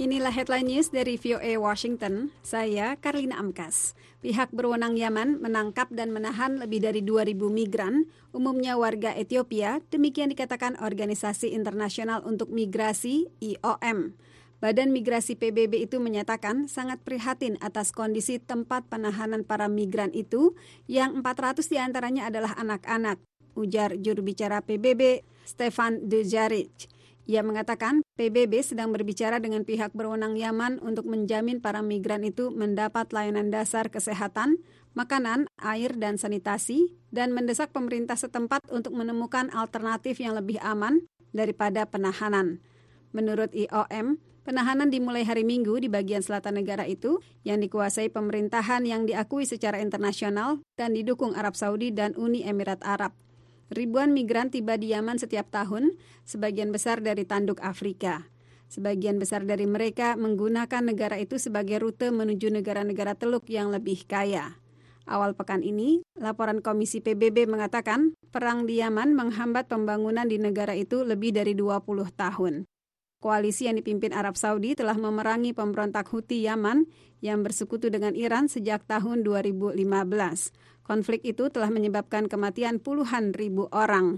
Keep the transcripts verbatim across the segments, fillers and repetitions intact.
Inilah headline news dari V O A Washington. Saya Karlina Amkas. Pihak berwenang Yaman menangkap dan menahan lebih dari dua ribu migran, umumnya warga Ethiopia, demikian dikatakan Organisasi Internasional untuk Migrasi I O M. Badan Migrasi P B B itu menyatakan sangat prihatin atas kondisi tempat penahanan para migran itu, yang empat ratus diantaranya adalah anak-anak, ujar juru bicara P B B, Stefan Dujarric. Ia mengatakan P B B sedang berbicara dengan pihak berwenang Yaman untuk menjamin para migran itu mendapat layanan dasar kesehatan, makanan, air, dan sanitasi, dan mendesak pemerintah setempat untuk menemukan alternatif yang lebih aman daripada penahanan. Menurut I O M, penahanan dimulai hari Minggu di bagian selatan negara itu yang dikuasai pemerintahan yang diakui secara internasional dan didukung Arab Saudi dan Uni Emirat Arab. Ribuan migran tiba di Yaman setiap tahun, sebagian besar dari tanduk Afrika. Sebagian besar dari mereka menggunakan negara itu sebagai rute menuju negara-negara teluk yang lebih kaya. Awal pekan ini, laporan Komisi P B B mengatakan perang di Yaman menghambat pembangunan di negara itu lebih dari dua puluh tahun. Koalisi yang dipimpin Arab Saudi telah memerangi pemberontak Houthi Yaman yang bersekutu dengan Iran sejak tahun dua ribu lima belas. Konflik itu telah menyebabkan kematian puluhan ribu orang.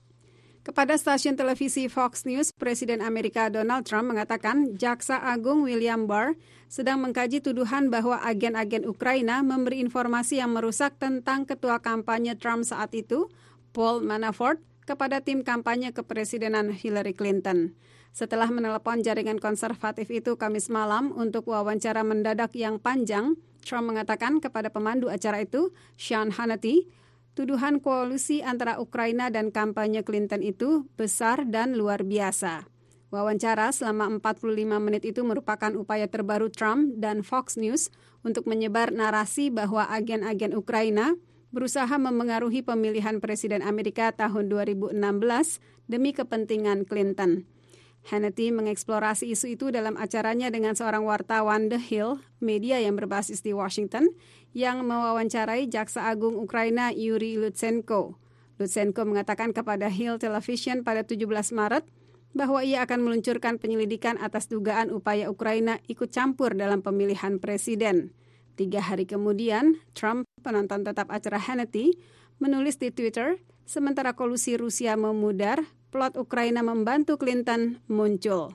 Kepada stasiun televisi Fox News, Presiden Amerika Donald Trump mengatakan Jaksa Agung William Barr sedang mengkaji tuduhan bahwa agen-agen Ukraina memberi informasi yang merusak tentang ketua kampanye Trump saat itu, Paul Manafort, kepada tim kampanye kepresidenan Hillary Clinton. Setelah menelepon jaringan konservatif itu Kamis malam untuk wawancara mendadak yang panjang, Trump mengatakan kepada pemandu acara itu, Sean Hannity, tuduhan koalisi antara Ukraina dan kampanye Clinton itu besar dan luar biasa. Wawancara selama empat puluh lima menit itu merupakan upaya terbaru Trump dan Fox News untuk menyebar narasi bahwa agen-agen Ukraina berusaha memengaruhi pemilihan Presiden Amerika tahun dua ribu enam belas demi kepentingan Clinton. Hannity mengeksplorasi isu itu dalam acaranya dengan seorang wartawan The Hill, media yang berbasis di Washington, yang mewawancarai Jaksa Agung Ukraina Yuri Lutsenko. Lutsenko mengatakan kepada Hill Television pada tujuh belas Maret bahwa ia akan meluncurkan penyelidikan atas dugaan upaya Ukraina ikut campur dalam pemilihan presiden. Tiga hari kemudian, Trump, penonton tetap acara Hannity, menulis di Twitter, sementara kolusi Rusia memudar, plot Ukraina membantu Clinton muncul.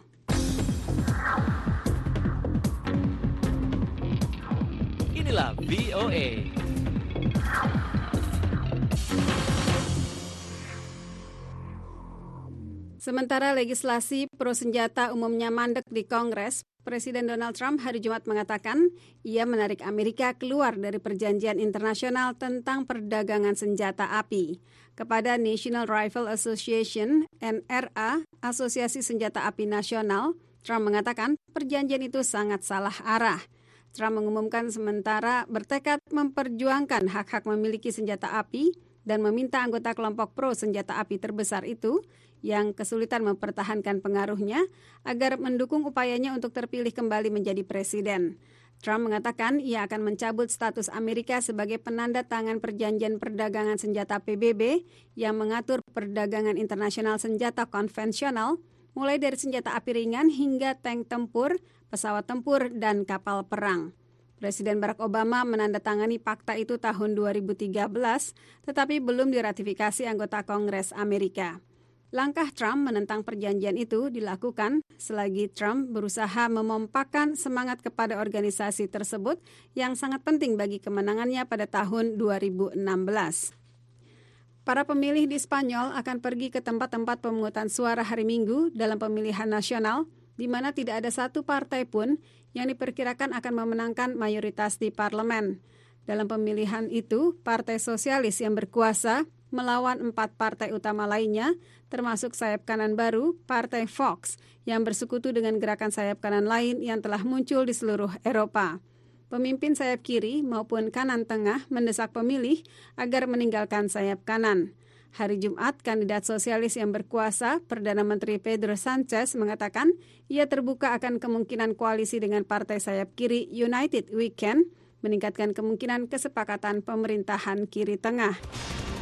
Inilah V O A. Sementara legislasi pro senjata umumnya mandek di Kongres, Presiden Donald Trump hari Jumat mengatakan ia menarik Amerika keluar dari perjanjian internasional tentang perdagangan senjata api. Kepada National Rifle Association, N R A, Asosiasi Senjata Api Nasional, Trump mengatakan perjanjian itu sangat salah arah. Trump mengumumkan sementara bertekad memperjuangkan hak-hak memiliki senjata api dan meminta anggota kelompok pro senjata api terbesar itu yang kesulitan mempertahankan pengaruhnya agar mendukung upayanya untuk terpilih kembali menjadi presiden. Trump mengatakan ia akan mencabut status Amerika sebagai penanda tangan perjanjian perdagangan senjata P B B yang mengatur perdagangan internasional senjata konvensional, mulai dari senjata api ringan hingga tank tempur, pesawat tempur, dan kapal perang. Presiden Barack Obama menandatangani fakta itu tahun dua ribu tiga belas, tetapi belum diratifikasi anggota Kongres Amerika. Langkah Trump menentang perjanjian itu dilakukan selagi Trump berusaha memompakan semangat kepada organisasi tersebut yang sangat penting bagi kemenangannya pada tahun dua ribu enam belas. Para pemilih di Spanyol akan pergi ke tempat-tempat pemungutan suara hari Minggu dalam pemilihan nasional, di mana tidak ada satu partai pun yang diperkirakan akan memenangkan mayoritas di parlemen. Dalam pemilihan itu, Partai Sosialis yang berkuasa melawan empat partai utama lainnya, termasuk sayap kanan baru, Partai Vox, yang bersekutu dengan gerakan sayap kanan lain yang telah muncul di seluruh Eropa. Pemimpin sayap kiri maupun kanan tengah mendesak pemilih agar meninggalkan sayap kanan. Hari Jumat, kandidat sosialis yang berkuasa, Perdana Menteri Pedro Sanchez, mengatakan ia terbuka akan kemungkinan koalisi dengan partai sayap kiri United We Can, meningkatkan kemungkinan kesepakatan pemerintahan kiri tengah.